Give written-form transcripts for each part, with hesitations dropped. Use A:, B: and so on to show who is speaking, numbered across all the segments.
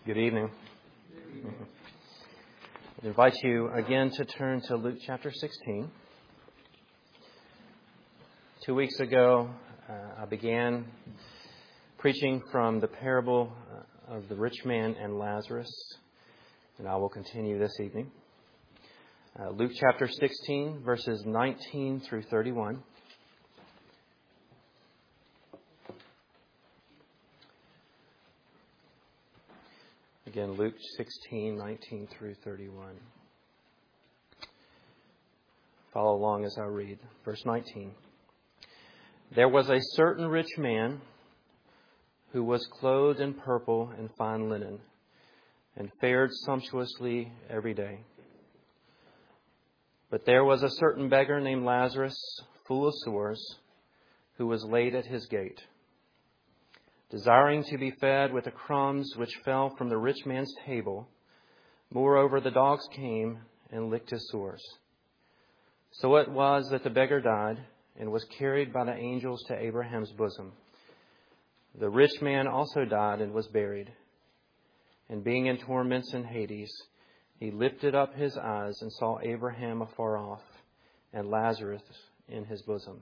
A: Good evening. I invite you again to turn to Luke chapter 16. 2 weeks ago, I began preaching from the parable of the rich man and Lazarus, and I will continue this evening. Luke chapter 16, verses 19 through 31. Again, Luke 16, 19 through 31. Follow along as I read. Verse 19. There was a certain rich man who was clothed in purple and fine linen, and fared sumptuously every day. But there was a certain beggar named Lazarus, full of sores, who was laid at his gate, desiring to be fed with the crumbs which fell from the rich man's table. Moreover, the dogs came and licked his sores. So it was that the beggar died and was carried by the angels to Abraham's bosom. The rich man also died and was buried. And being in torments in Hades, he lifted up his eyes and saw Abraham afar off and Lazarus in his bosom.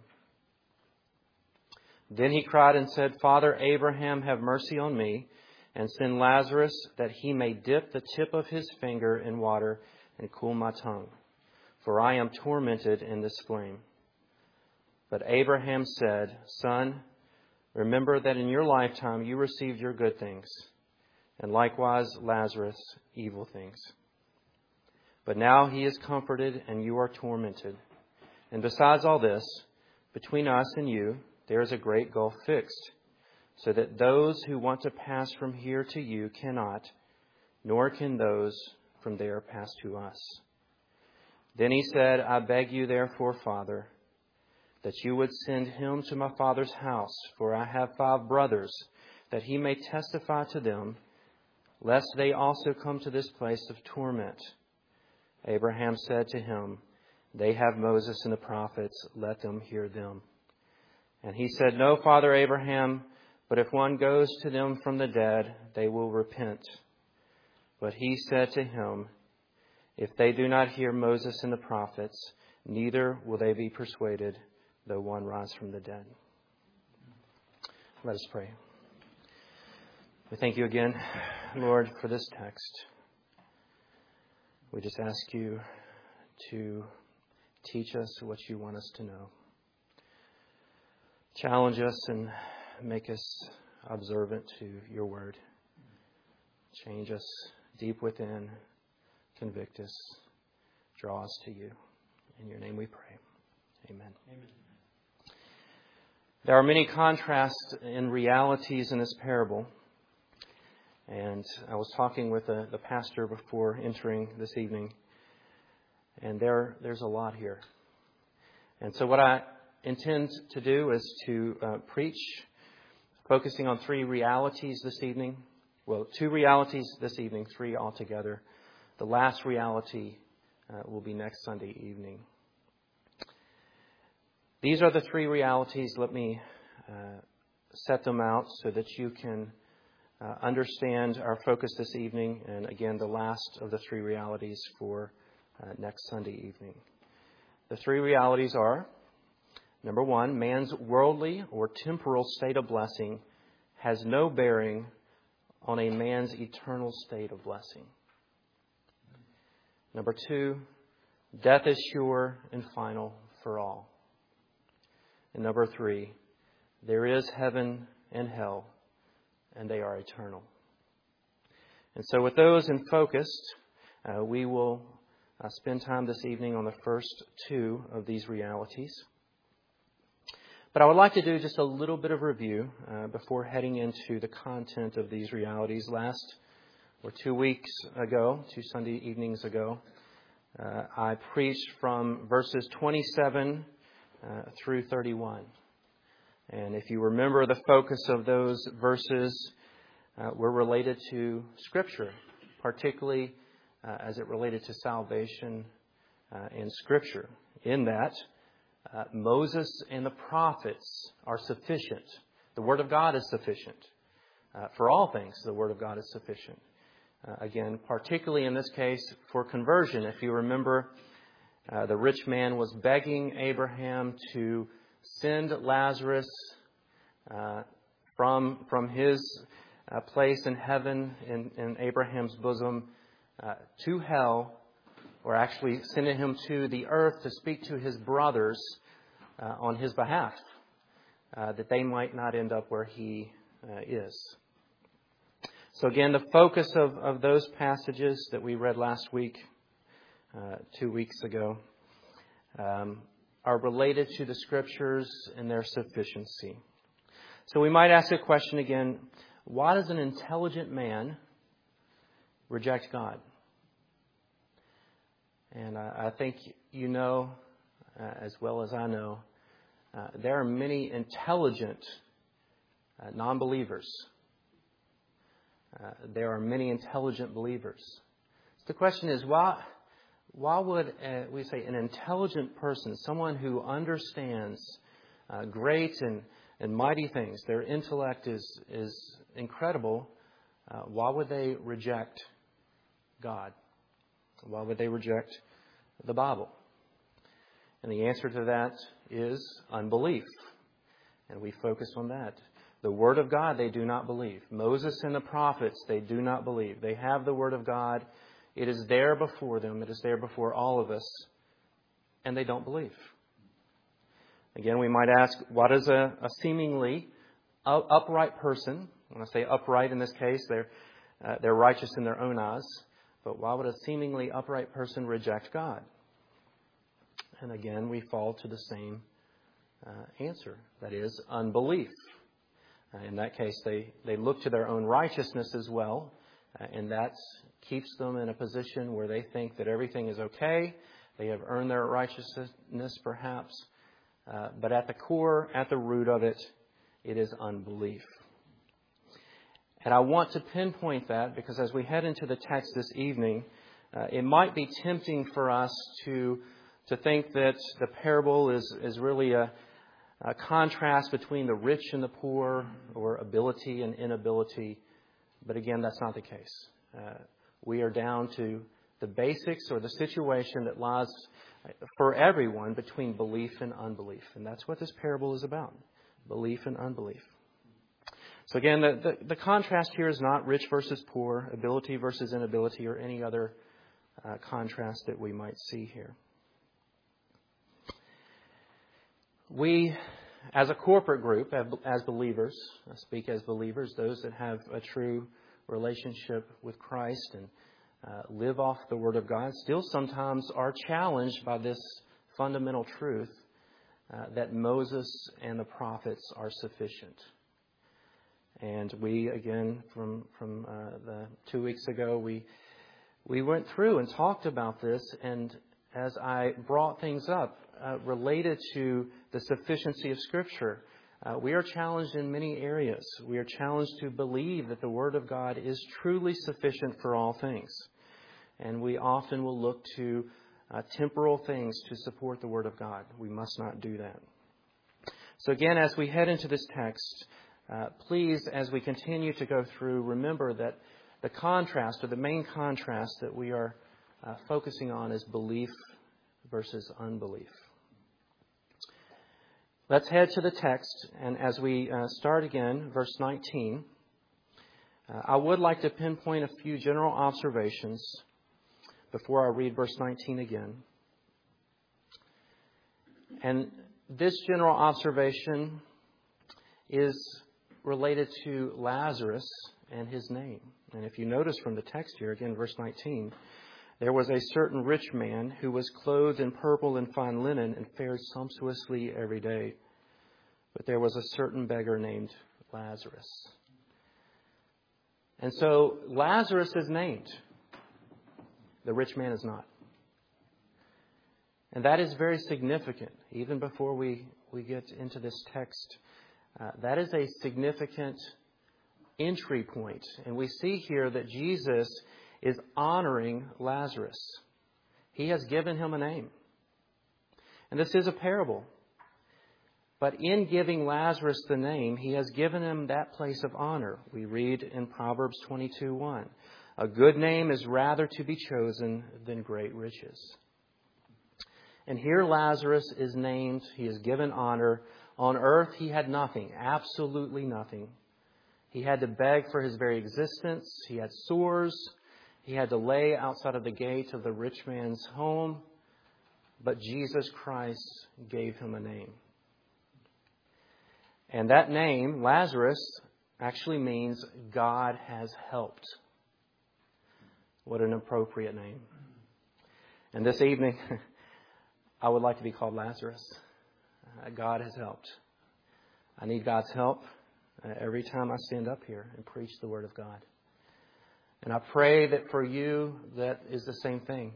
A: Then he cried and said, Father Abraham, have mercy on me, and send Lazarus that he may dip the tip of his finger in water and cool my tongue, for I am tormented in this flame. But Abraham said, Son, remember that in your lifetime you received your good things, and likewise Lazarus evil things. But now he is comforted and you are tormented. And besides all this, between us and you, there is a great gulf fixed, so that those who want to pass from here to you cannot, nor can those from there pass to us. Then he said, I beg you therefore, Father, that you would send him to my father's house, for I have 5 brothers, that he may testify to them, lest they also come to this place of torment. Abraham said to him, They have Moses and the prophets, let them hear them. And he said, No, Father Abraham, but if one goes to them from the dead, they will repent. But he said to him, If they do not hear Moses and the prophets, neither will they be persuaded, though one rise from the dead. Let us pray. We thank you again, Lord, for this text. We just ask you to teach us what you want us to know. Challenge us and make us observant to your word. Change us deep within. Convict us. Draw us to you. In your name we pray. Amen. Amen. There are many contrasts and realities in this parable. And I was talking with the pastor before entering this evening. And there's a lot here. And so what I intend to do is to preach, focusing on 3 realities this evening. Well, 2 realities this evening, 3 altogether. The last reality will be next Sunday evening. These are the 3 realities. Let me set them out so that you can understand our focus this evening. And again, the last of the 3 realities for next Sunday evening. The 3 realities are: Number 1, man's worldly or temporal state of blessing has no bearing on a man's eternal state of blessing. Number 2, death is sure and final for all. And number 3, there is heaven and hell, and they are eternal. And so with those in focus, we will spend time this evening on the first 2 of these realities. But I would like to do just a little bit of review before heading into the content of these realities. 2 weeks ago, 2 Sunday evenings ago, I preached from verses 27 through 31. And if you remember, the focus of those verses were related to Scripture, particularly as it related to salvation in Scripture, in that Moses and the prophets are sufficient. The Word of God is sufficient. For all things, the Word of God is sufficient. Again, particularly in this case for conversion. If you remember, the rich man was begging Abraham to send Lazarus from his place in heaven, in Abraham's bosom, to hell, or actually sending him to the earth to speak to his brothers on his behalf, that they might not end up where he is. So again, the focus of those passages that we read last week, 2 weeks ago, are related to the Scriptures and their sufficiency. So we might ask a question again, why does an intelligent man reject God? And I think you know, as well as I know, there are many intelligent non-believers. There are many intelligent believers. So the question is, why would we say an intelligent person, someone who understands great and mighty things, their intellect is incredible, why would they reject God? Why would they reject the Bible? And the answer to that is unbelief. And we focus on that. The Word of God, they do not believe. Moses and the prophets, they do not believe. They have the Word of God. It is there before them. It is there before all of us. And they don't believe. Again, we might ask, what is a seemingly upright person? When I say upright in this case, they're righteous in their own eyes. But why would a seemingly upright person reject God? And again, we fall to the same answer. That is, unbelief. In that case, they look to their own righteousness as well. And that keeps them in a position where they think that everything is okay. They have earned their righteousness, perhaps. But at the core, at the root of it, it is unbelief. And I want to pinpoint that because as we head into the text this evening, it might be tempting for us to think that the parable is really a contrast between the rich and the poor, or ability and inability. But again, that's not the case. We are down to the basics, or the situation that lies for everyone between belief and unbelief. And that's what this parable is about. Belief and unbelief. So again, the contrast here is not rich versus poor, ability versus inability, or any other contrast that we might see here. We, as a corporate group, as believers, I speak as believers, those that have a true relationship with Christ and live off the Word of God, still sometimes are challenged by this fundamental truth that Moses and the prophets are sufficient. And we, again, from the 2 weeks ago, we went through and talked about this. And as I brought things up related to the sufficiency of Scripture, we are challenged in many areas. We are challenged to believe that the Word of God is truly sufficient for all things. And we often will look to temporal things to support the Word of God. We must not do that. So again, as we head into this text, please, as we continue to go through, remember that the contrast, or the main contrast that we are focusing on, is belief versus unbelief. Let's head to the text, and as we start again, verse 19, I would like to pinpoint a few general observations before I read verse 19 again. And this general observation is related to Lazarus and his name. And if you notice from the text here, again, verse 19, there was a certain rich man who was clothed in purple and fine linen and fared sumptuously every day. But there was a certain beggar named Lazarus. And so Lazarus is named. The rich man is not. And that is very significant. Even before we get into this text, that is a significant entry point. And we see here that Jesus is honoring Lazarus. He has given him a name. And this is a parable. But in giving Lazarus the name, he has given him that place of honor. We read in Proverbs 22:1, A good name is rather to be chosen than great riches. And here Lazarus is named. He is given honor. On earth, he had nothing, absolutely nothing. He had to beg for his very existence. He had sores. He had to lay outside of the gate of the rich man's home. But Jesus Christ gave him a name. And that name, Lazarus, actually means God has helped. What an appropriate name. And this evening, I would like to be called Lazarus. God has helped. I need God's help every time I stand up here and preach the Word of God. And I pray that for you, that is the same thing.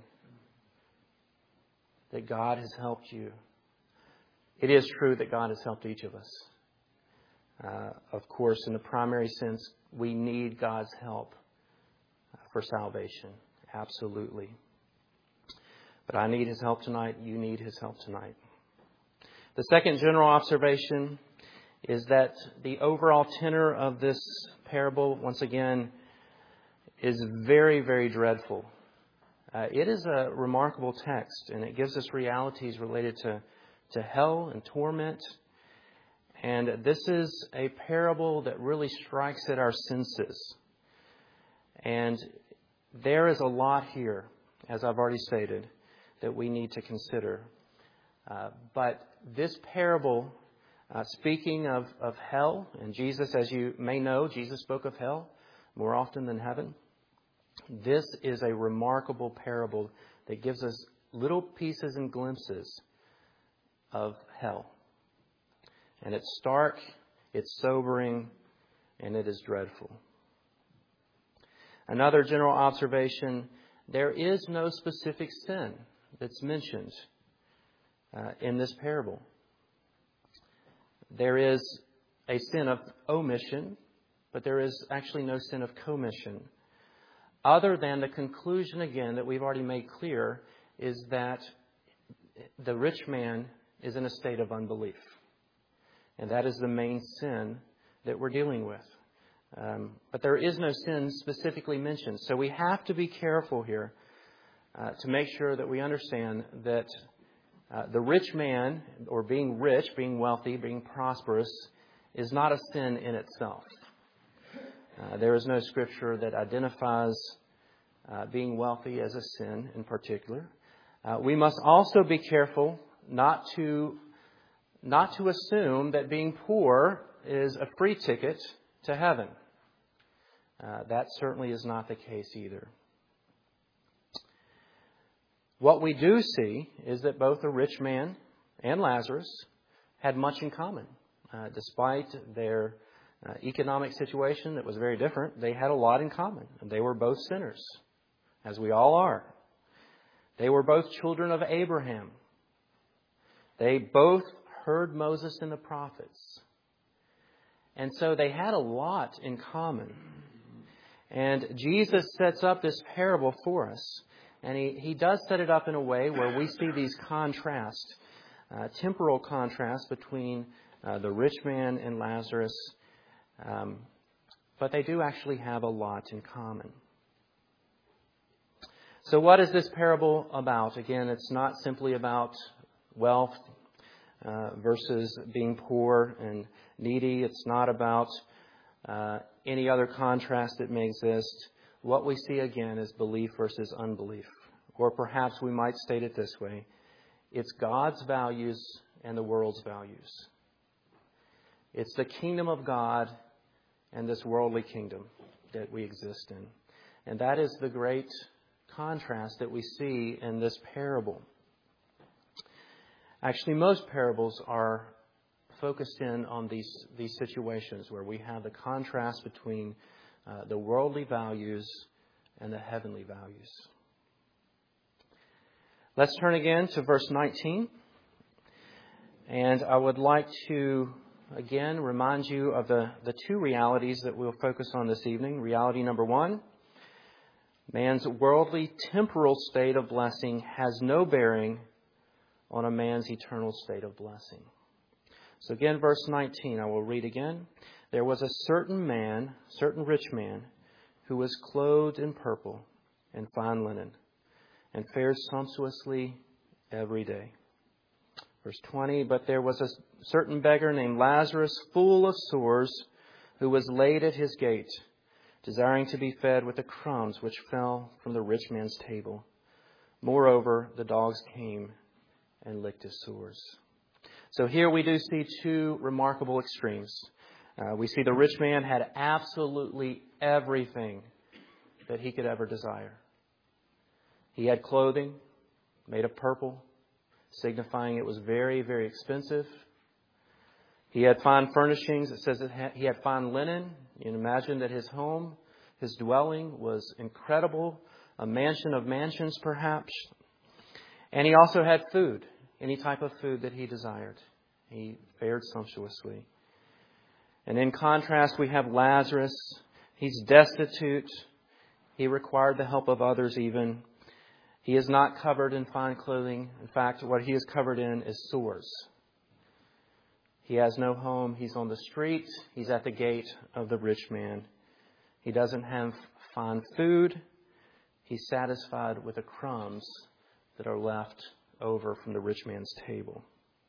A: That God has helped you. It is true that God has helped each of us. Of course, in the primary sense, we need God's help for salvation. Absolutely. But I need His help tonight. You need His help tonight. The second general observation is that the overall tenor of this parable, once again, is very, very dreadful. It is a remarkable text, and it gives us realities related to hell and torment. And this is a parable that really strikes at our senses. And there is a lot here, as I've already stated, that we need to consider. But this parable, speaking of hell, and Jesus, as you may know, Jesus spoke of hell more often than heaven. This is a remarkable parable that gives us little pieces and glimpses of hell. And it's stark, it's sobering, and it is dreadful. Another general observation, there is no specific sin that's mentioned in this parable. There is a sin of omission, but there is actually no sin of commission. Other than the conclusion, again, that we've already made clear, is that the rich man is in a state of unbelief. And that is the main sin that we're dealing with. But there is no sin specifically mentioned. So we have to be careful here to make sure that we understand that the rich man, or being rich, being wealthy, being prosperous, is not a sin in itself. There is no scripture that identifies being wealthy as a sin in particular. We must also be careful not to assume that being poor is a free ticket to heaven. That certainly is not the case either. What we do see is that both the rich man and Lazarus had much in common. Despite their economic situation that was very different, they had a lot in common. They were both sinners, as we all are. They were both children of Abraham. They both heard Moses and the prophets. And so they had a lot in common. And Jesus sets up this parable for us. And he does set it up in a way where we see these contrasts, temporal contrasts between the rich man and Lazarus. But they do actually have a lot in common. So what is this parable about? Again, it's not simply about wealth versus being poor and needy. It's not about any other contrast that may exist. What we see again is belief versus unbelief. Or perhaps we might state it this way. It's God's values and the world's values. It's the kingdom of God and this worldly kingdom that we exist in. And that is the great contrast that we see in this parable. Actually, most parables are focused in on these situations where we have the contrast between the worldly values and the heavenly values. Let's turn again to verse 19. And I would like to, again, remind you of the two realities that we'll focus on this evening. Reality number one, man's worldly temporal state of blessing has no bearing on a man's eternal state of blessing. So again, verse 19, I will read again. There was a certain rich man, who was clothed in purple and fine linen, and fared sumptuously every day. Verse 20, but there was a certain beggar named Lazarus, full of sores, who was laid at his gate, desiring to be fed with the crumbs which fell from the rich man's table. Moreover, the dogs came and licked his sores. So here we do see two remarkable extremes. We see the rich man had absolutely everything that he could ever desire. He had clothing made of purple, signifying it was very, very expensive. He had fine furnishings. It says that he had fine linen. You can imagine that his home, his dwelling was incredible, a mansion of mansions perhaps. And he also had food, any type of food that he desired. He fared sumptuously. And in contrast, we have Lazarus. He's destitute. He required the help of others even. He is not covered in fine clothing. In fact, what he is covered in is sores. He has no home. He's on the street. He's at the gate of the rich man. He doesn't have fine food. He's satisfied with the crumbs that are left over from the rich man's table.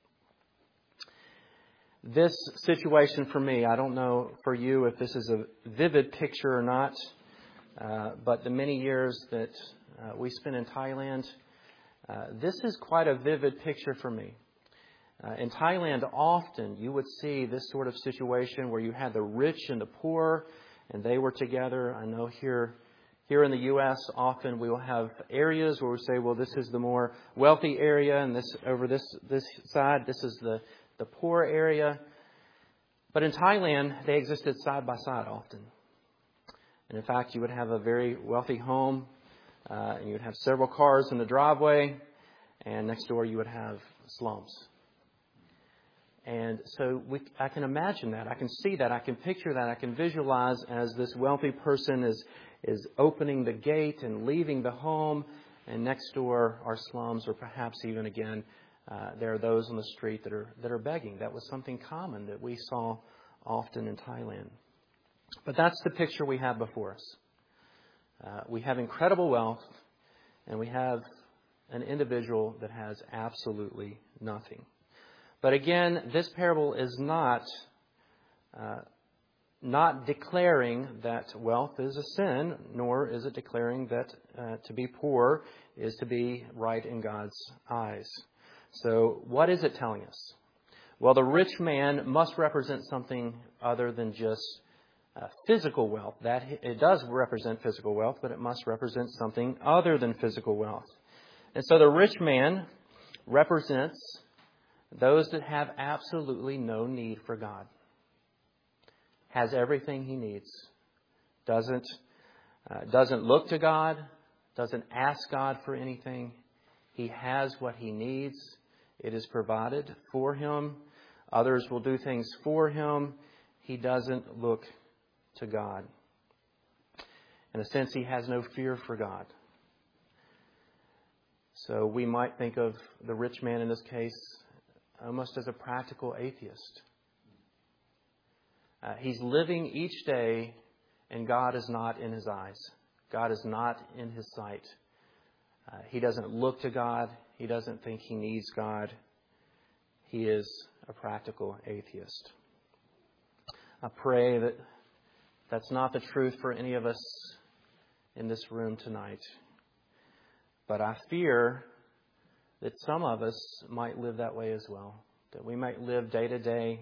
A: This situation for me, I don't know for you if this is a vivid picture or not, but the many years that we spent in Thailand, this is quite a vivid picture for me. In Thailand, often you would see this sort of situation where you had the rich and the poor, and they were together. I know here in the U.S., often we will have areas where we say, well, this is the more wealthy area, and this over this side, this is the poor area. But in Thailand, they existed side by side often. And in fact, you would have a very wealthy home, and you would have several cars in the driveway, and next door you would have slums. And so I can imagine that. I can see that. I can picture that. I can visualize as this wealthy person is opening the gate and leaving the home, and next door are slums, or perhaps even again, there are those on the street that are begging. That was something common that we saw often in Thailand. But that's the picture we have before us. We have incredible wealth, and we have an individual that has absolutely nothing. But again, this parable is not declaring that wealth is a sin, nor is it declaring that to be poor is to be right in God's eyes. So what is it telling us? Well, the rich man must represent something other than just physical wealth. That it does represent physical wealth, but it must represent something other than physical wealth. And so the rich man represents those that have absolutely no need for God. Has everything he needs. Doesn't look to God. Doesn't ask God for anything. He has what he needs. It is provided for him. Others will do things for him. He doesn't look to God. In a sense, he has no fear for God. So we might think of the rich man in this case almost as a practical atheist. He's living each day, and God is not in his eyes. God is not in his sight. He doesn't look to God. He doesn't think he needs God. He is a practical atheist. I pray that that's not the truth for any of us in this room tonight. But I fear that some of us might live that way as well. That we might live day to day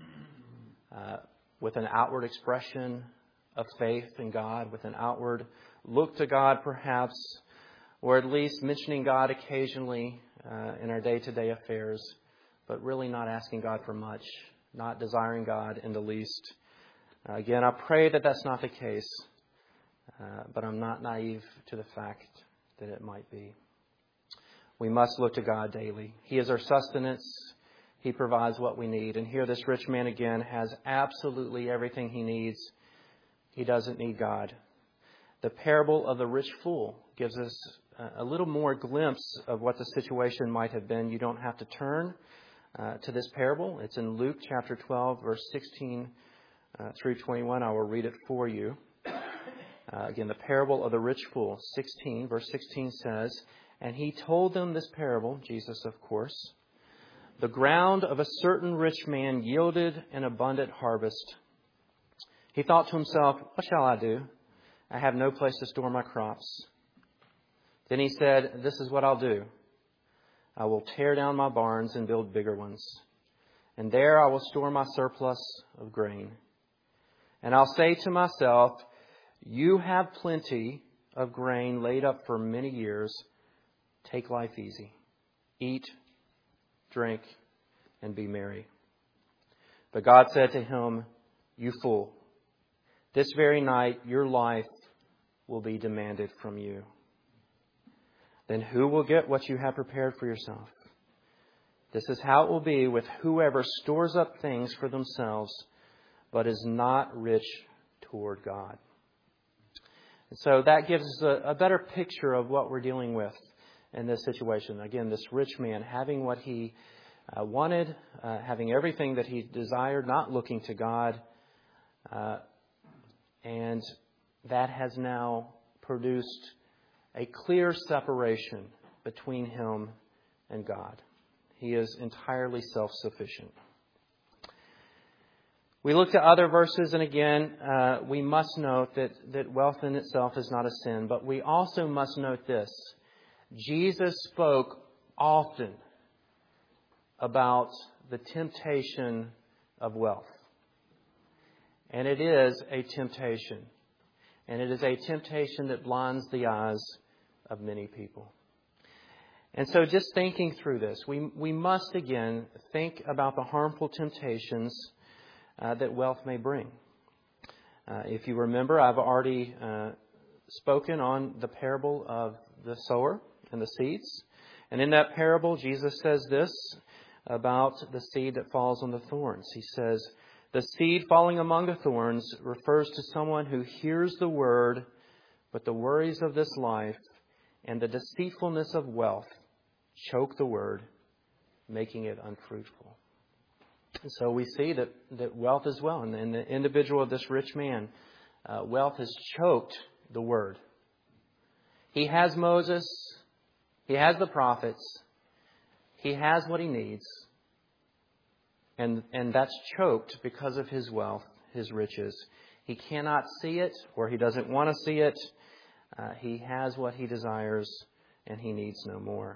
A: with an outward expression of faith in God, with an outward look to God perhaps, or at least mentioning God occasionally in our day-to-day affairs, but really not asking God for much, not desiring God in the least. Again, I pray that that's not the case, but I'm not naive to the fact that it might be. We must look to God daily. He is our sustenance. He provides what we need. And here this rich man again has absolutely everything he needs. He doesn't need God. The parable of the rich fool gives us a little more glimpse of what the situation might have been. You don't have to turn to this parable. It's in Luke chapter 12, verse 16 through 21. I will read it for you. Again, the parable of the rich fool. Verse 16 says, "And he told them this parable," Jesus, of course, "the ground of a certain rich man yielded an abundant harvest. He thought to himself, 'What shall I do? I have no place to store my crops.' Then he said, 'This is what I'll do. I will tear down my barns and build bigger ones. And there I will store my surplus of grain. And I'll say to myself, you have plenty of grain laid up for many years. Take life easy. Eat, drink, and be merry.' But God said to him, 'You fool, this very night your life will be demanded from you. Then who will get what you have prepared for yourself? This is how it will be with whoever stores up things for themselves, but is not rich toward God.'" And so that gives us a better picture of what we're dealing with in this situation. Again, this rich man having what he wanted, having everything that he desired, not looking to God. And that has now produced a clear separation between him and God. He is entirely self-sufficient. We look to other verses, and again, we must note that wealth in itself is not a sin, but we also must note this. Jesus spoke often about the temptation of wealth. And it is a temptation. And it is a temptation that blinds the eyes of many people. And so just thinking through this, we must again think about the harmful temptations that wealth may bring. If you remember, I've already spoken on the parable of the sower and the seeds. And in that parable, Jesus says this about the seed that falls on the thorns. He says, "The seed falling among the thorns refers to someone who hears the word, but the worries of this life and the deceitfulness of wealth choke the word, making it unfruitful." And so we see that wealth as well. And in the individual of this rich man, wealth has choked the word. He has Moses. He has the prophets. He has what he needs. And that's choked because of his wealth, his riches. He cannot see it, or he doesn't want to see it. He has what he desires, and he needs no more.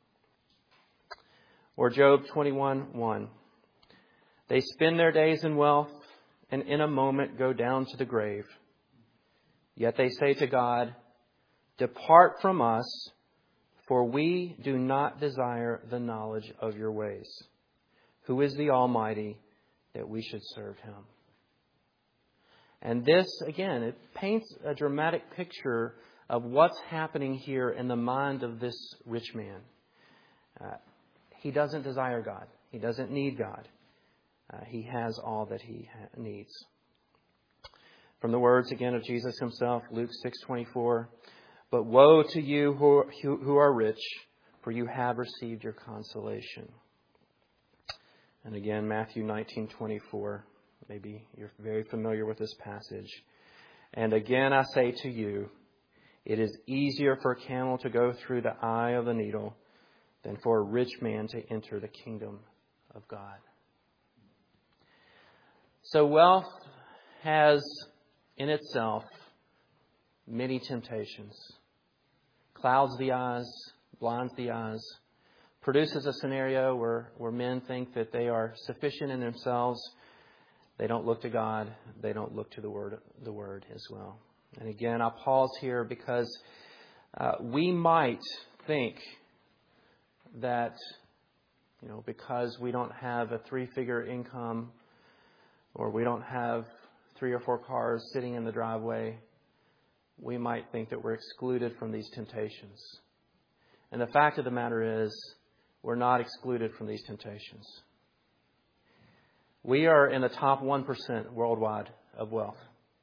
A: Or Job 21:1. "They spend their days in wealth, and in a moment go down to the grave. Yet they say to God, 'Depart from us, for we do not desire the knowledge of your ways. Who is the Almighty that we should serve him?'" And this, again, it paints a dramatic picture of what's happening here in the mind of this rich man. He doesn't desire God. He doesn't need God. He has all that he needs. From the words again of Jesus himself, Luke 6:24, "But woe to you who are rich, for you have received your consolation." And again, Matthew 19:24. Maybe you're very familiar with this passage. "And again I say to you, it is easier for a camel to go through the eye of a needle than for a rich man to enter the kingdom of God." So wealth has in itself many temptations. Clouds the eyes, blinds the eyes, produces a scenario where men think that they are sufficient in themselves. They don't look to God. They don't look to the Word as well. And again, I'll pause here because we might think that, because we don't have a 3-figure income, or we don't have 3 or 4 cars sitting in the driveway, we might think that we're excluded from these temptations. And the fact of the matter is, we're not excluded from these temptations. We are in the top 1% worldwide of wealth.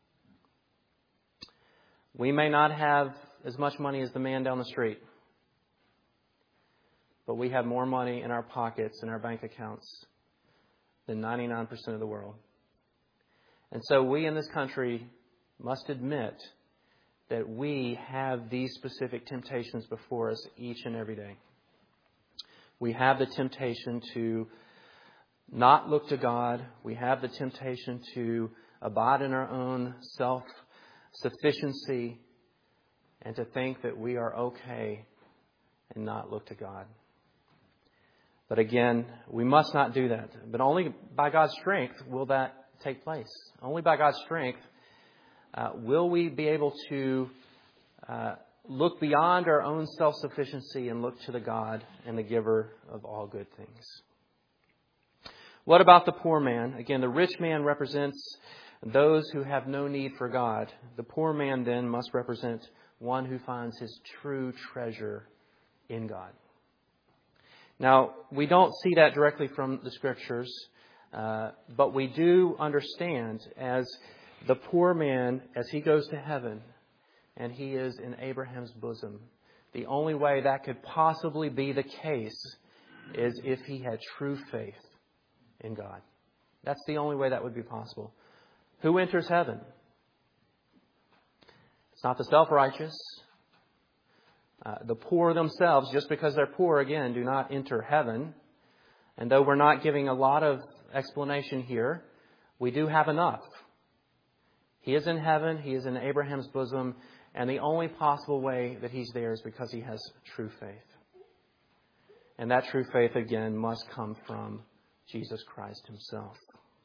A: We may not have as much money as the man down the street, but we have more money in our pockets and our bank accounts than 99% of the world. And so we in this country must admit that we have these specific temptations before us each and every day. We have the temptation to not look to God. We have the temptation to abide in our own self-sufficiency and to think that we are okay and not look to God. But again, we must not do that. But only by God's strength will that take place. Only by God's strength will we be able to look beyond our own self-sufficiency and look to the God and the giver of all good things. What about the poor man? Again, the rich man represents those who have no need for God. The poor man then must represent one who finds his true treasure in God. Now, we don't see that directly from the Scriptures, but we do understand as the poor man, as he goes to heaven and he is in Abraham's bosom, the only way that could possibly be the case is if he had true faith in God. That's the only way that would be possible. Who enters heaven? It's not the self-righteous. The poor themselves, just because they're poor, again, do not enter heaven. And though we're not giving a lot of explanation here, we do have enough. He is in heaven. He is in Abraham's bosom. And the only possible way that he's there is because he has true faith. And that true faith, again, must come from Jesus Christ himself.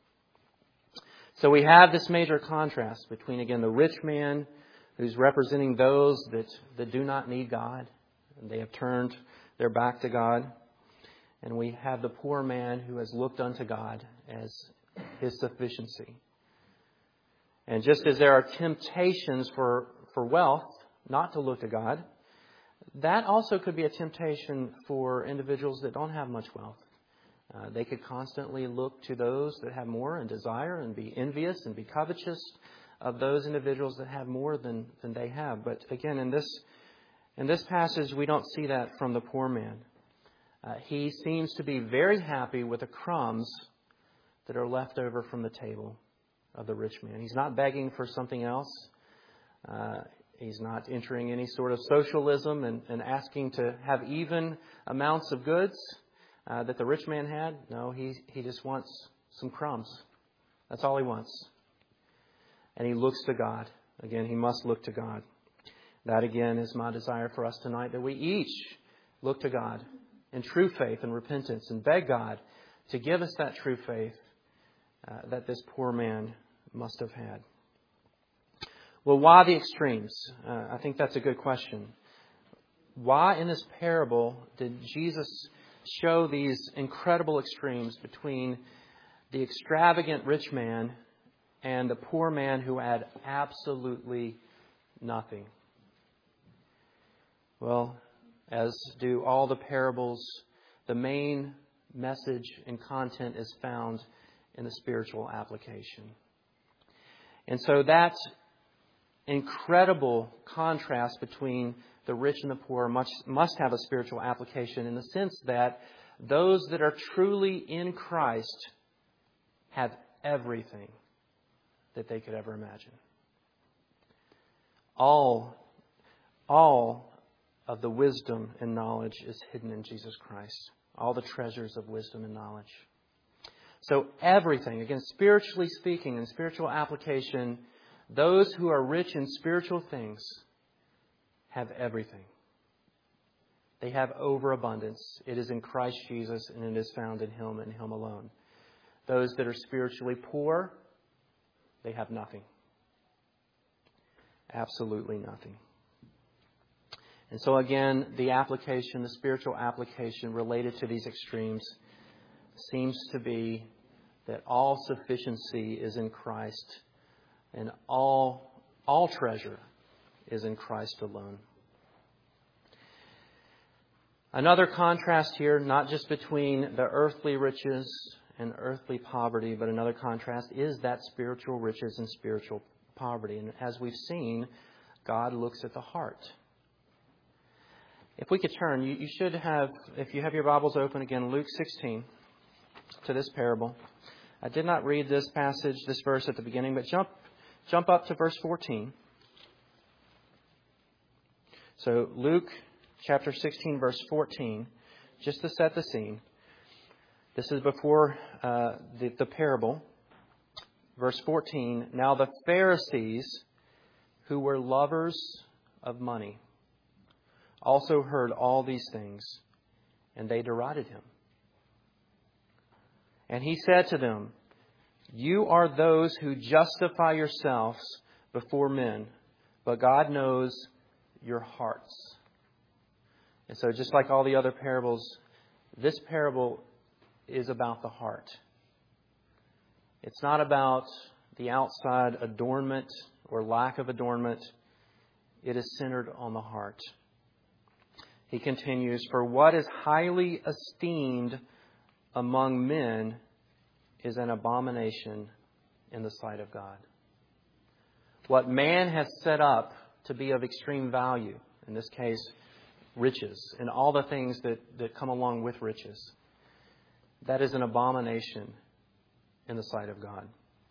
A: So we have this major contrast between, again, the rich man who's representing those that do not need God. And they have turned their back to God. And we have the poor man who has looked unto God as his sufficiency. And just as there are temptations for wealth not to look to God, that also could be a temptation for individuals that don't have much wealth. They could constantly look to those that have more and desire and be envious and be covetous of those individuals that have more than they have. But again, in this passage, we don't see that from the poor man. He seems to be very happy with the crumbs that are left over from the table of the rich man. He's not begging for something else. He's not entering any sort of socialism and asking to have even amounts of goods that the rich man had. No, he just wants some crumbs. That's all he wants. And he looks to God. Again, he must look to God. That, again, is my desire for us tonight, that we each look to God in true faith and repentance and beg God to give us that true faith that this poor man must have had. Well, why the extremes? I think that's a good question. Why in this parable did Jesus show these incredible extremes between the extravagant rich man and the poor man who had absolutely nothing? Well, as do all the parables, the main message and content is found in the spiritual application. And so that incredible contrast between the rich and the poor must have a spiritual application in the sense that those that are truly in Christ have everything that they could ever imagine. All of the wisdom and knowledge is hidden in Jesus Christ. All the treasures of wisdom and knowledge. So everything, again, spiritually speaking, in spiritual application, those who are rich in spiritual things have everything. They have overabundance. It is in Christ Jesus, and it is found in Him and Him alone. Those that are spiritually poor, they have nothing. Absolutely nothing. And so again, the application, the spiritual application related to these extremes seems to be that all sufficiency is in Christ and all treasure is in Christ alone. Another contrast here, not just between the earthly riches and earthly poverty, but another contrast is that spiritual riches and spiritual poverty. And as we've seen, God looks at the heart. If we could turn, you should have, if you have your Bibles open again, Luke 16, to this parable. I did not read this passage, this verse at the beginning, but jump up to verse 14. So Luke chapter 16, verse 14, just to set the scene. This is before the parable. Verse 14, now the Pharisees, who were lovers of money, also heard all these things, and they derided him. And he said to them, you are those who justify yourselves before men, but God knows your hearts. And so just like all the other parables, this parable is about the heart. It's not about the outside adornment or lack of adornment. It is centered on the heart. He continues, for what is highly esteemed among men is an abomination in the sight of God. What man has set up to be of extreme value, in this case, riches, and all the things that come along with riches, that is an abomination in the sight of God.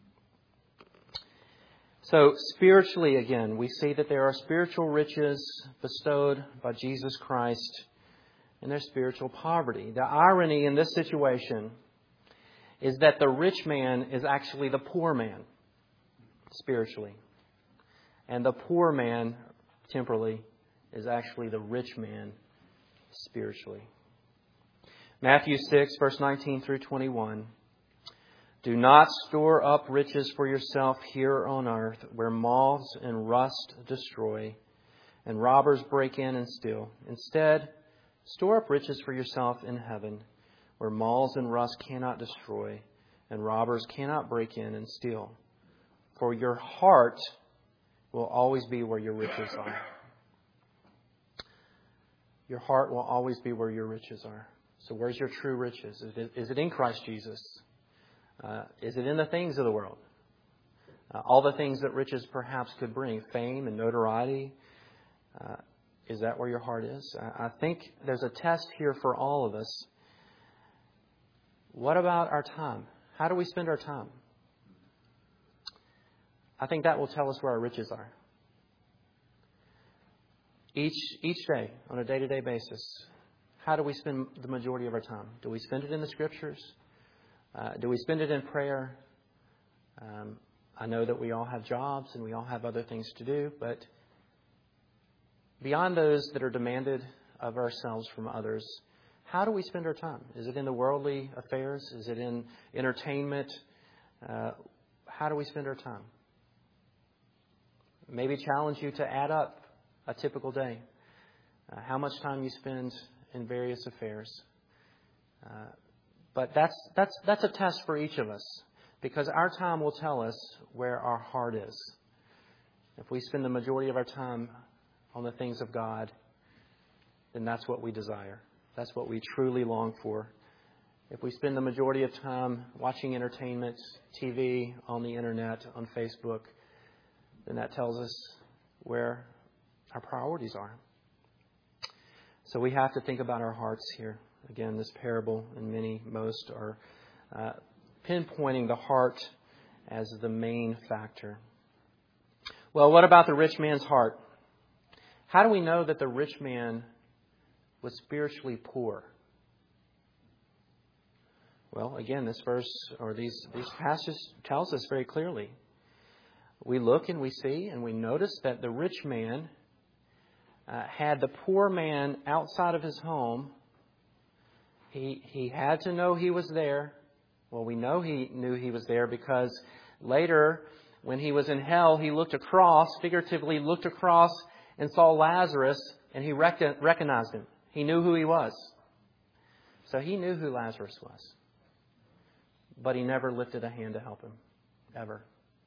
A: So spiritually, again, we see that there are spiritual riches bestowed by Jesus Christ, and there's spiritual poverty. The irony in this situation is that the rich man is actually the poor man spiritually, and the poor man temporally is actually the rich man spiritually. Matthew 6, verse 19 through 21. Do not store up riches for yourself here on earth, where moths and rust destroy, and robbers break in and steal. Instead, store up riches for yourself in heaven, where moths and rust cannot destroy, and robbers cannot break in and steal. For your heart will always be where your riches are. Your heart will always be where your riches are. So where's your true riches? Is it in Christ Jesus? Is it in the things of the world? All the things that riches perhaps could bring, fame and notoriety. Is that where your heart is? I think there's a test here for all of us. What about our time? How do we spend our time? I think that will tell us where our riches are. Each day, on a day-to-day basis, how do we spend the majority of our time? Do we spend it in the Scriptures? Do we spend it in prayer? I know that we all have jobs and we all have other things to do, but beyond those that are demanded of ourselves from others, how do we spend our time? Is it in the worldly affairs? Is it in entertainment? How do we spend our time? Maybe challenge you to add up a typical day. How much time you spend in various affairs. But that's a test for each of us, because our time will tell us where our heart is. If we spend the majority of our time on the things of God, then that's what we desire. That's what we truly long for. If we spend the majority of time watching entertainment, TV, on the internet, on Facebook, then that tells us where our priorities are. So we have to think about our hearts here. Again, this parable and most are pinpointing the heart as the main factor. Well, what about the rich man's heart? How do we know that the rich man was spiritually poor? Well, again, this verse or these passages tells us very clearly. We look and we see and we notice that the rich man had the poor man outside of his home. He had to know he was there. Well, we know he knew he was there because later, when he was in hell, he looked across, figuratively looked across and saw Lazarus, and he recognized him. He knew who he was. So he knew who Lazarus was. But he never lifted a hand to help him, ever.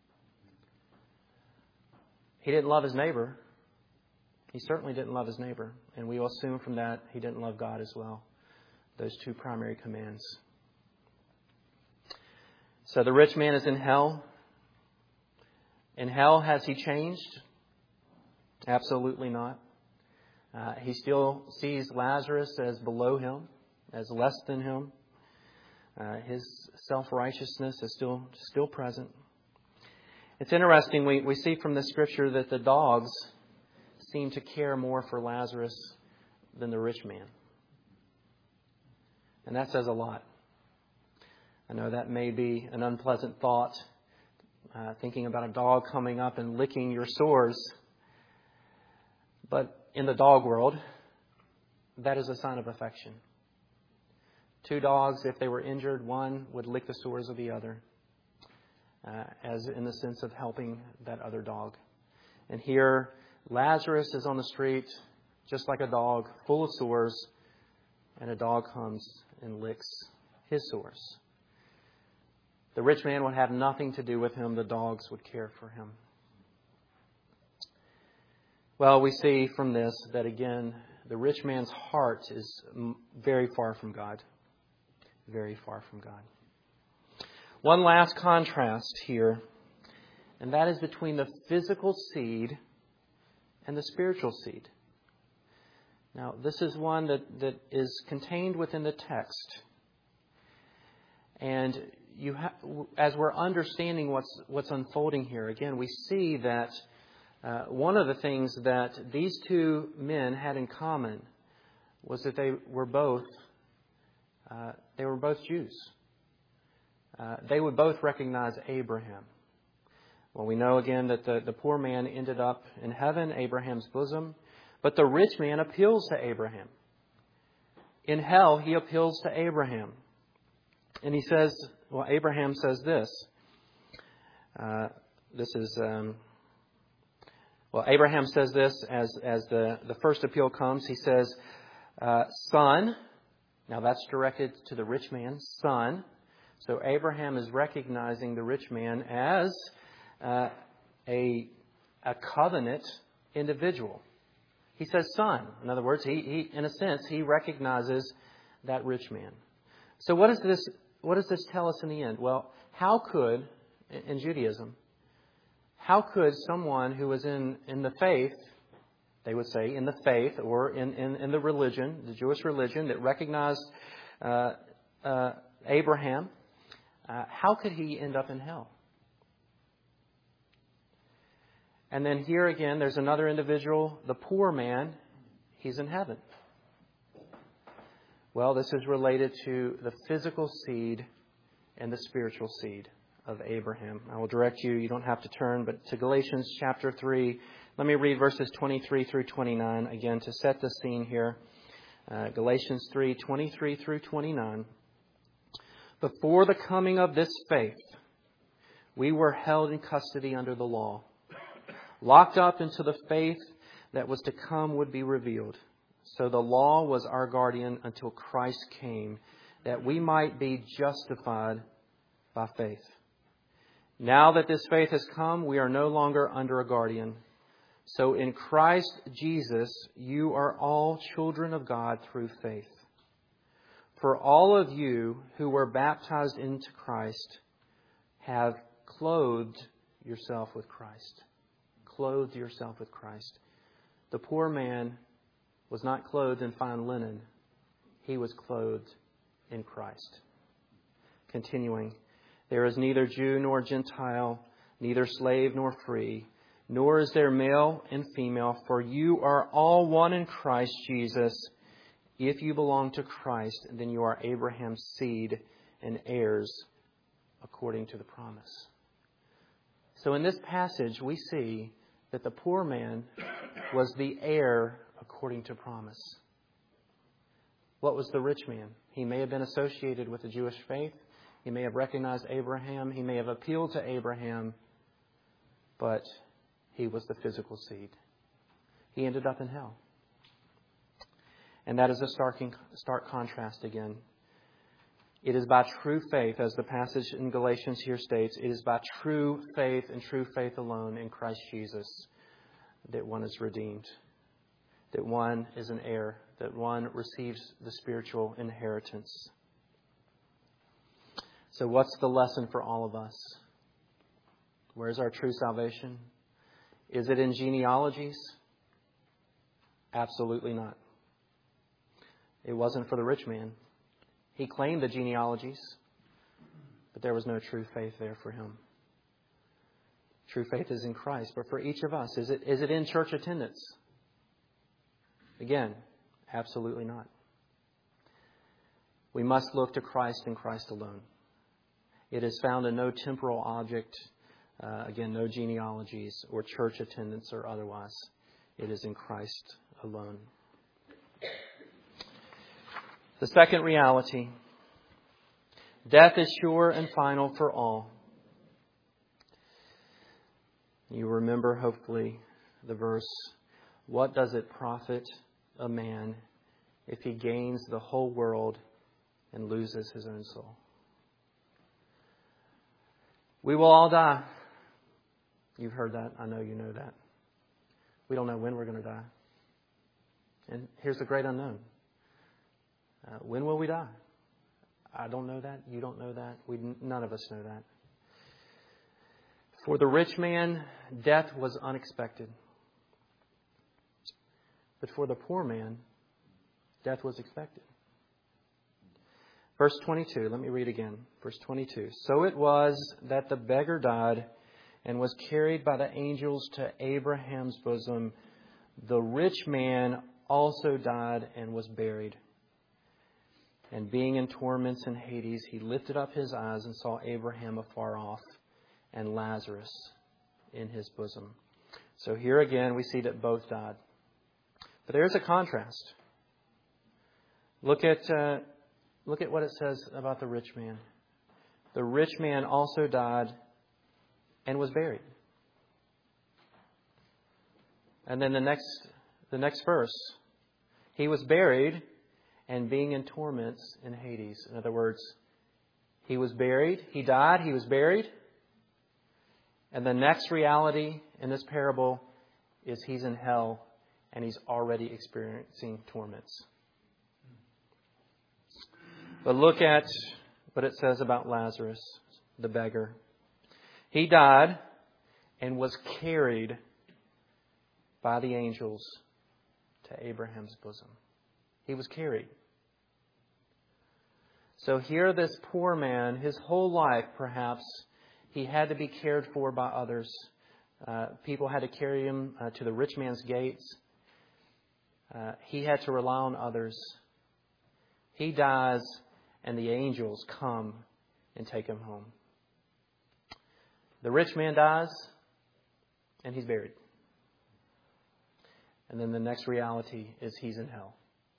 A: He didn't love his neighbor. He certainly didn't love his neighbor. And we will assume from that he didn't love God as well. Those two primary commands. So the rich man is in hell. In hell, has he changed? Absolutely not. He still sees Lazarus as below him, as less than him. His self-righteousness is still present. It's interesting, we see from the Scripture that the dogs seem to care more for Lazarus than the rich man. And that says a lot. I know that may be an unpleasant thought, thinking about a dog coming up and licking your sores. But in the dog world, that is a sign of affection. Two dogs, if they were injured, one would lick the sores of the other, as in the sense of helping that other dog. And here, Lazarus is on the street, just like a dog, full of sores, and a dog comes and licks his sores. The rich man would have nothing to do with him. The dogs would care for him. Well, we see from this that, again, the rich man's heart is very far from God. Very far from God. One last contrast here, and that is between the physical seed and the spiritual seed. Now, this is one that is contained within the text. And as we're understanding what's unfolding here, again, we see that one of the things that these two men had in common was that they were both Jews. They would both recognize Abraham. Well, we know again that the poor man ended up in heaven, Abraham's bosom, but the rich man appeals to Abraham. In hell, he appeals to Abraham. And he says, well, Abraham says this. Abraham says this as the first appeal comes. He says, son. Now that's directed to the rich man, son. So Abraham is recognizing the rich man as a covenant individual. He says son. In other words, he in a sense, he recognizes that rich man. So what does this tell us in the end? Well, how could, in Judaism, how could someone who was in the faith, they would say in the faith or in the religion, the Jewish religion that recognized Abraham, how could he end up in hell? And then here again, there's another individual, the poor man, he's in heaven. Well, this is related to the physical seed and the spiritual seed of Abraham. I will direct you don't have to turn, but to Galatians chapter 3. Let me read verses 23 through 29 again to set the scene here. Galatians 3, 23 through 29. Before the coming of this faith, we were held in custody under the law, locked up until the faith that was to come would be revealed. So the law was our guardian until Christ came, that we might be justified by faith. Now that this faith has come, we are no longer under a guardian. So in Christ Jesus, you are all children of God through faith. For all of you who were baptized into Christ have clothed yourself with Christ. Clothed yourself with Christ. The poor man was not clothed in fine linen. He was clothed in Christ. Continuing, there is neither Jew nor Gentile, neither slave nor free, nor is there male and female, for you are all one in Christ Jesus. If you belong to Christ, then you are Abraham's seed and heirs according to the promise. So in this passage, we see that the poor man was the heir according to promise. What was the rich man? He may have been associated with the Jewish faith. He may have recognized Abraham. He may have appealed to Abraham. But he was the physical seed. He ended up in hell. And that is a stark contrast again. It is by true faith, as the passage in Galatians here states, it is by true faith and true faith alone in Christ Jesus that one is redeemed, that one is an heir, that one receives the spiritual inheritance. So what's the lesson for all of us? Where's our true salvation? Is it in genealogies? Absolutely not. It wasn't for the rich man. He claimed the genealogies, but there was no true faith there for him. True faith is in Christ. But for each of us, is it in church attendance? Again, absolutely not. We must look to Christ and Christ alone. It is found in no temporal object, again, no genealogies or church attendance or otherwise. It is in Christ alone. The second reality, death is sure and final for all. You remember, hopefully, the verse, what does it profit a man if he gains the whole world and loses his own soul? We will all die. You've heard that. I know you know that. We don't know when we're going to die. And here's the great unknown. When will we die? I don't know that. You don't know that. None of us know that. For the rich man, death was unexpected. But for the poor man, death was expected. Verse 22, let me read again. Verse 22. So it was that the beggar died and was carried by the angels to Abraham's bosom. The rich man also died and was buried. And being in torments in Hades, he lifted up his eyes and saw Abraham afar off and Lazarus in his bosom. So here again, we see that both died. But there's a contrast. Look at what it says about the rich man. The rich man also died and was buried. And then the next verse, he was buried and being in torments in Hades. In other words, he was buried, he died, he was buried. And the next reality in this parable is he's in hell and he's already experiencing torments. But look at what it says about Lazarus, the beggar. He died and was carried by the angels to Abraham's bosom. He was carried. So here this poor man, his whole life perhaps, he had to be cared for by others. People had to carry him to the rich man's gates. He had to rely on others. He dies and the angels come and take him home. The rich man dies and he's buried. And then the next reality is he's in hell.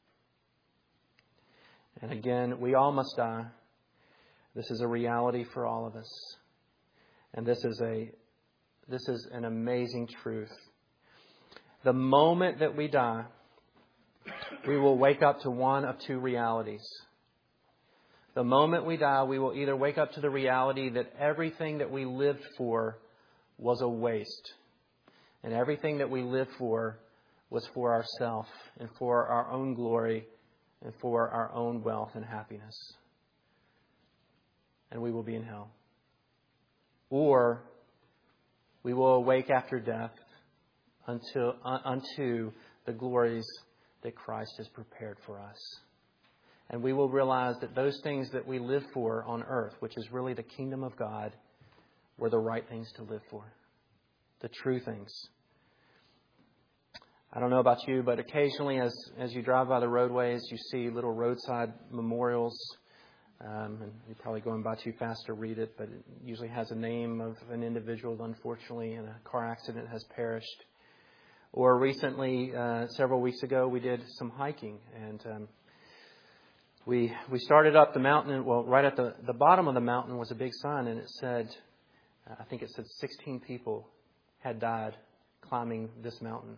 A: And again, we all must die. This is a reality for all of us. And this is an amazing truth. The moment that we die, we will wake up to one of two realities. The moment we die, we will either wake up to the reality that everything that we lived for was a waste. And everything that we lived for was for ourselves and for our own glory and for our own wealth and happiness. And we will be in hell. Or we will awake after death unto the glories that Christ has prepared for us. And we will realize that those things that we live for on earth, which is really the kingdom of God, were the right things to live for. The true things. I don't know about you, but occasionally as you drive by the roadways, you see little roadside memorials. And you're probably going by too fast to read it, but it usually has a name of an individual who unfortunately in a car accident has perished. Or recently, several weeks ago, we did some hiking, and we started up the mountain. Well, right at the bottom of the mountain was a big sign, and it said, I think it said 16 people had died climbing this mountain.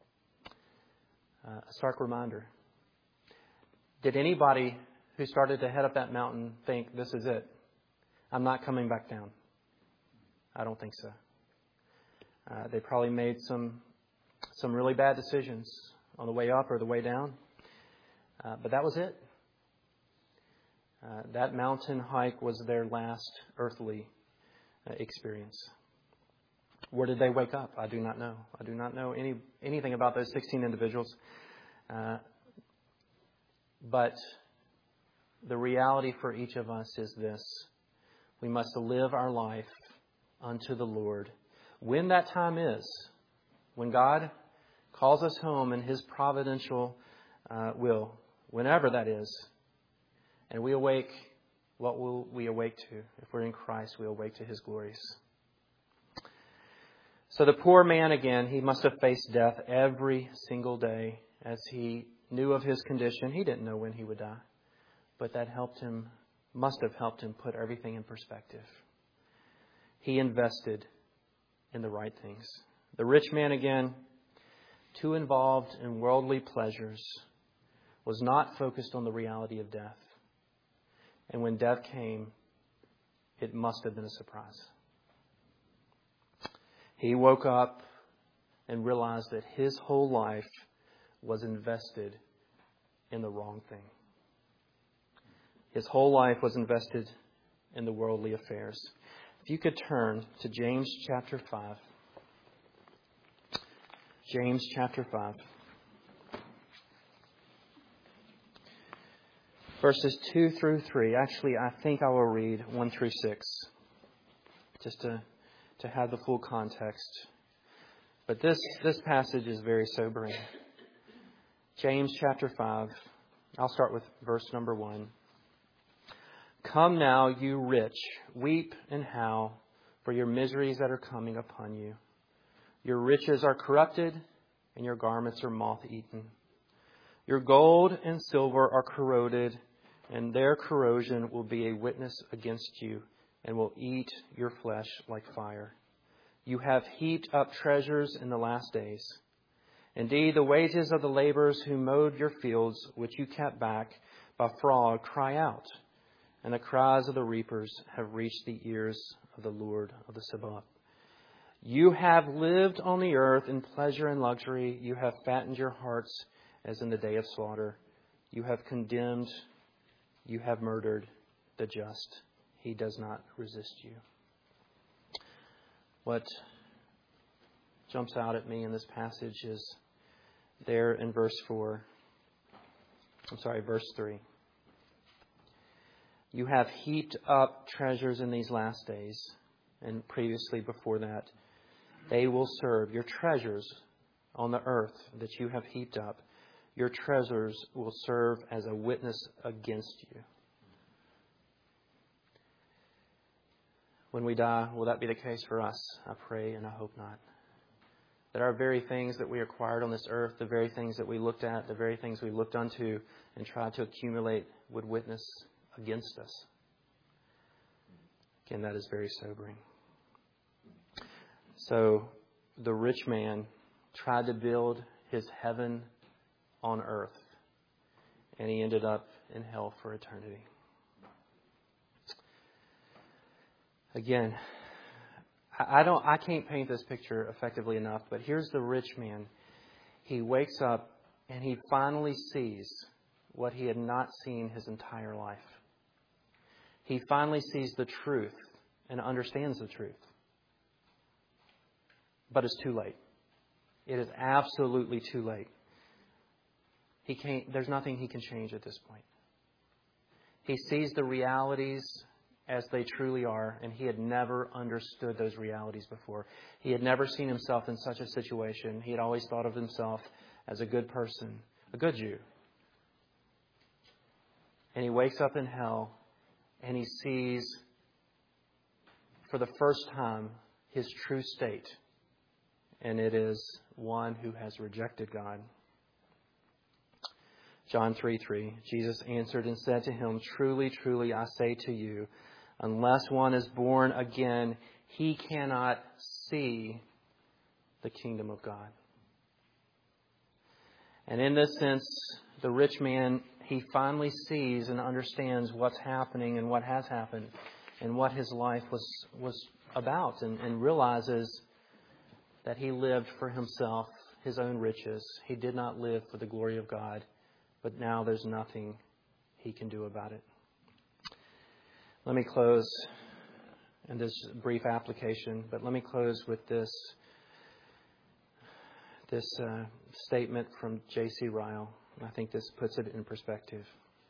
A: A stark reminder. Did anybody who started to head up that mountain think, this is it? I'm not coming back down. I don't think so. They probably made some really bad decisions on the way up or the way down. But that was it. That mountain hike was their last earthly experience. Where did they wake up? I do not know. I do not know anything about those 16 individuals. But the reality for each of us is this. We must live our life unto the Lord. When that time is, when God calls us home in His providential will, whenever that is. And we awake, what will we awake to? If we're in Christ, we awake to His glories. So the poor man, again, he must have faced death every single day as he knew of his condition. He didn't know when he would die, but that must have helped him put everything in perspective. He invested in the right things. The rich man, again, too involved in worldly pleasures, was not focused on the reality of death. And when death came, it must have been a surprise. He woke up and realized that his whole life was invested in the wrong thing. His whole life was invested in the worldly affairs. If you could turn to James chapter 5. James chapter 5. Verses 2 through 3. Actually, I think I will read 1 through 6. Just to have the full context. But this passage is very sobering. James chapter 5. I'll start with verse number 1. Come now, you rich, weep and howl for your miseries that are coming upon you. Your riches are corrupted, and your garments are moth-eaten. Your gold and silver are corroded, and their corrosion will be a witness against you, and will eat your flesh like fire. You have heaped up treasures in the last days. Indeed, the wages of the laborers who mowed your fields, which you kept back by fraud, cry out, and the cries of the reapers have reached the ears of the Lord of the Sabaoth. You have lived on the earth in pleasure and luxury. You have fattened your hearts as in the day of slaughter. You have condemned, you have murdered the just. He does not resist you. What jumps out at me in this passage is there in verse 3. You have heaped up treasures in these last days, and previously before that. They will serve your treasures on the earth that you have heaped up. Your treasures will serve as a witness against you. When we die, will that be the case for us? I pray and I hope not. That our very things that we acquired on this earth, the very things that we looked at, the very things we looked unto and tried to accumulate would witness against us. Again, that is very sobering. So the rich man tried to build his heaven on earth, and he ended up in hell for eternity. Again, I can't paint this picture effectively enough, but here's the rich man. He wakes up and he finally sees what he had not seen his entire life. He finally sees the truth and understands the truth. But it's too late. It is absolutely too late. There's nothing he can change at this point. He sees the realities as they truly are, and he had never understood those realities before. He had never seen himself in such a situation. He had always thought of himself as a good person, a good Jew. And he wakes up in hell, and he sees for the first time his true state. And it is one who has rejected God. John 3:3. Jesus answered and said to him, Truly, truly, I say to you, unless one is born again, he cannot see the kingdom of God. And in this sense, the rich man, he finally sees and understands what's happening and what has happened and what his life was about, and realizes that he lived for himself, his own riches. He did not live for the glory of God, but now there's nothing he can do about it. Let me close in this brief application, but let me close with this statement from J.C. Ryle. I think this puts it in perspective.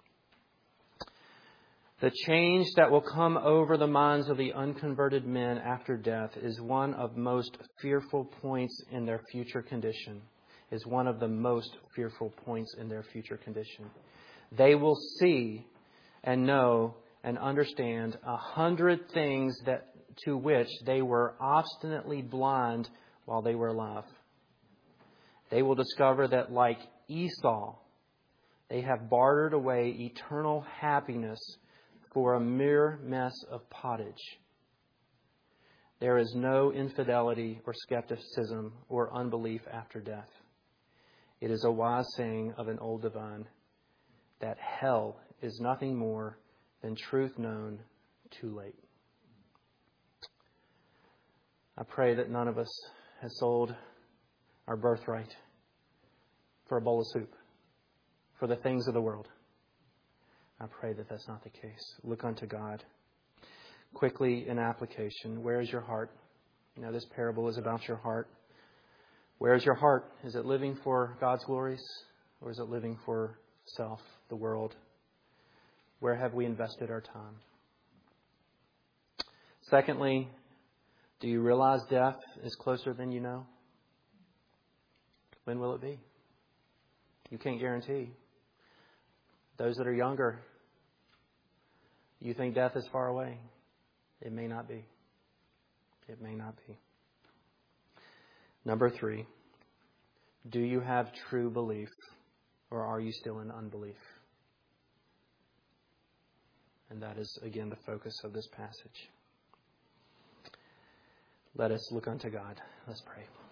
A: The change that will come over the minds of the unconverted men after death is one of most fearful points in their future condition. is one of the most fearful points in their future condition. They will see and know and understand 100 things to which they were obstinately blind while they were alive. They will discover that, like Esau, they have bartered away eternal happiness for a mere mess of pottage. There is no infidelity or skepticism or unbelief after death. It is a wise saying of an old divine that hell is nothing more than truth known too late. I pray that none of us has sold our birthright for a bowl of soup, for the things of the world. I pray that that's not the case. Look unto God. Quickly, in application, where is your heart? This parable is about your heart. Where is your heart? Is it living for God's glories, or is it living for self, the world? Where have we invested our time? Secondly, do you realize death is closer than you know? When will it be? You can't guarantee. Those that are younger, you think death is far away. It may not be. It may not be. Number 3, do you have true belief, or are you still in unbelief? And that is, again, the focus of this passage. Let us look unto God. Let's pray.